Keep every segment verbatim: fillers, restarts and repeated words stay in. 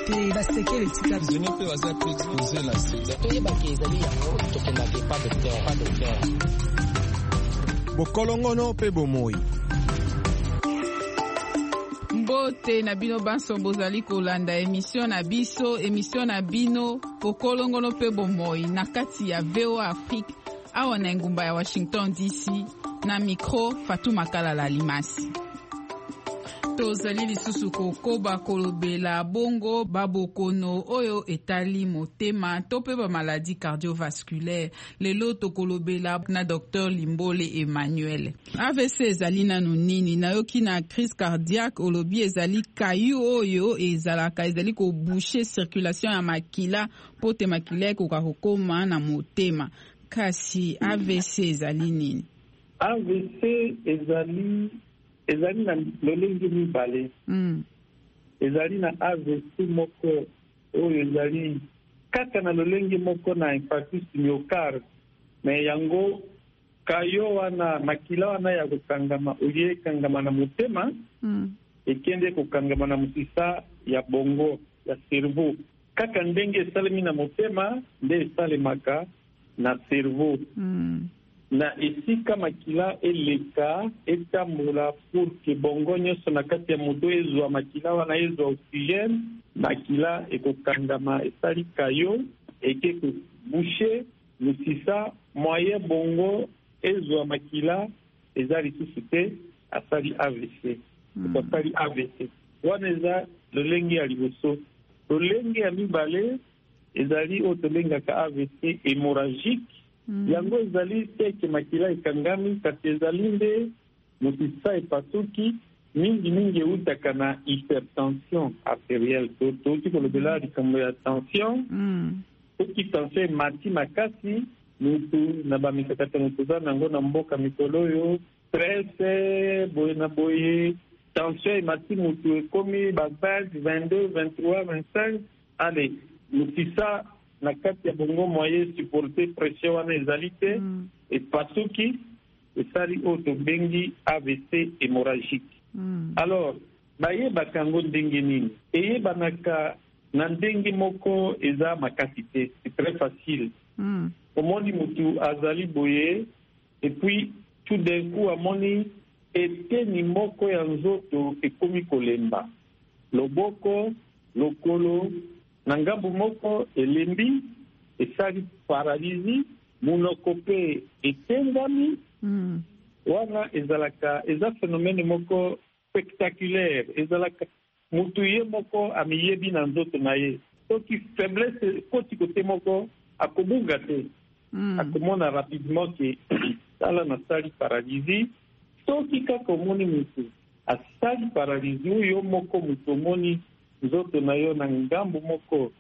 te basekele tika zone pe waza pe exposer la sida to yeba ke ezali yango tokenda ke pas docteur pas docteur bokolongono pe bomoi mbote na bino banso bozali kolanda emission na biso emission na bino bokolongono pe bomoi na kati ya V O A Afrique awa na engumba ya Washington D C na micro Fatou Makala Alimasi. Tozali lisusu kokoba kolobela bongo babokono oyo etali motema to pe ba maladie cardiovasculaire lelo tokolobela na docteur Limbole Emmanuel. A V C ezali nanu nini nayoki na crise cardiaque olobi ezali kayu oyo ezalaka ezali ko boucher circulation ya makila pote makila ekoka kokoma na motema kasi A V C ezali nini? A V C ezali ezali na lolenge mibale mm. ezali na A V C moko oyo ezali kaka na lolenge moko na infarctus myocarde me yango kayo wana makila wana ya kokangama oye kangama na motema mm. ekende kokangama na musisa ya bongo ya cerveau kaka ndenge esalemi na motema nde esalemaka na cerveau mm. na esika makila eleka etambola pour que bongo nyonso na kati ya moto ezwa makila wana ezwa oxygène makila ekokangama esali kayo eke kobouche musisa moyen bongo ezwa makila eza lisusu te asali A V C asali A V C wana eza lolenge ya liboso. Lolenge ya mibale ezali oyo tolengaka A V C hémorragique Mm. yango ezali teke makila ekangami kasi ezali nde mosisa epasuki mingi mingi eutaka na hypertension arterielle touti kolobela likambo ya tension soki tension emati makasi mutu na bamikakatano toza nango na mboka mikolo oyo stress boye na boye tension emati mutu ekomi ba vingt, vingt-deux, vingt-trois, vingt-cinq ale mosisa na kati ya bongo moyen supporter pression wana ezali te mm. epasuki esali oyo tobengi A V C hémorragique. mm. Alors bayebaka yango ndenge nini? Eyebanaka na ndenge moko eza makasi te, c'est très facile. mm. omoni mutu azali boye epuis tout d'un coup amoni eteni moko ya nzoto ekomi kolemba loboko lokolo na ngambu moko elembi esali paralysie munoko pe etengami mm. wana ezalaka eza phénomène moko spectaculaire ezalaka mutu ye moko amiyebi na nzoto na ye soki faiblesse koti kote moko akobunga te mm. akomona rapidement ke tala nasali paralysie soki kaka omoni mutu asali paralysie oyo moko mutu omoni nzoto na yo na ngambu moko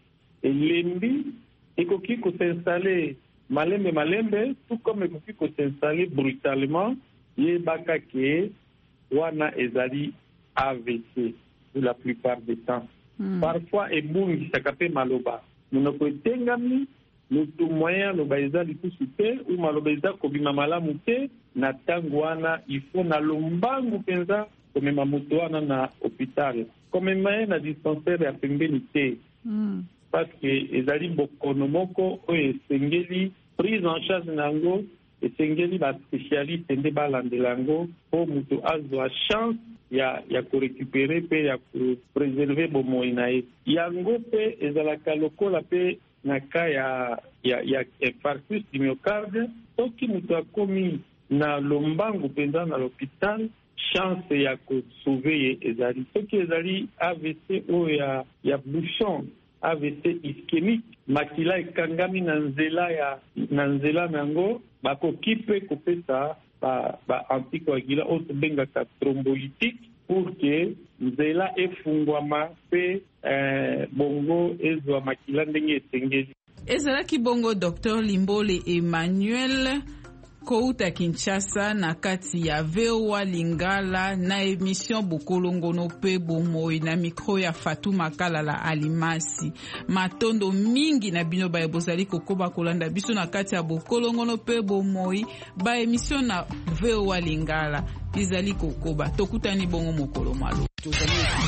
elembi ekoki kosinstale malembe malembe tout comme ekoki kosinstale brutalement yebaka ke wana ezali A V C pour la plupart des temps. mm. Parfois ebungisaka pe maloba monoko etengami mutu moyen aloba eza lisusu te ou maloba eza kobima malamu te na ntango wana ifo na lombangu mpenza komema mutu wana na hôpital komema ye na dispensaire ya pembeni te mm. parce que ezali bokono moko oyo esengeli prise en charge na yango esengeli baspécialiste nde balandela yango mpo mutu azwa chance ya ya korécupere mpe ya kopreserve bomoi na ye yango mpe ezalaka lokola mpe na ka ya ya ya infarctus du myocarde soki mutu akomi na lombangu mpenza na l'hôpital chance ya kosauve ye ezali soki ezali A V C oyo ya, ya bouchon A V C ischémique makila ekangami na nzela ya na nzela nango bakoki mpe kopesa ba, ba anticoagula oyo tobengaka thrombolytique pour que nzela efungwama mpe eh, bongo ezwa makila ndenge esengeli. Ezalaki bongo docteur Limbole Emmanuel kouta Kinshasa na kati ya V O A Lingala na émission Bokolongono pe bomoi na micro ya Fatou Makala Alimasi. Matondo mingi na bino ba bozali kokoba kolanda biso na kati ya Bokolongono pe bomoi ba émission na V O A Lingala izali kokoba tokutani bongo mokolo malo.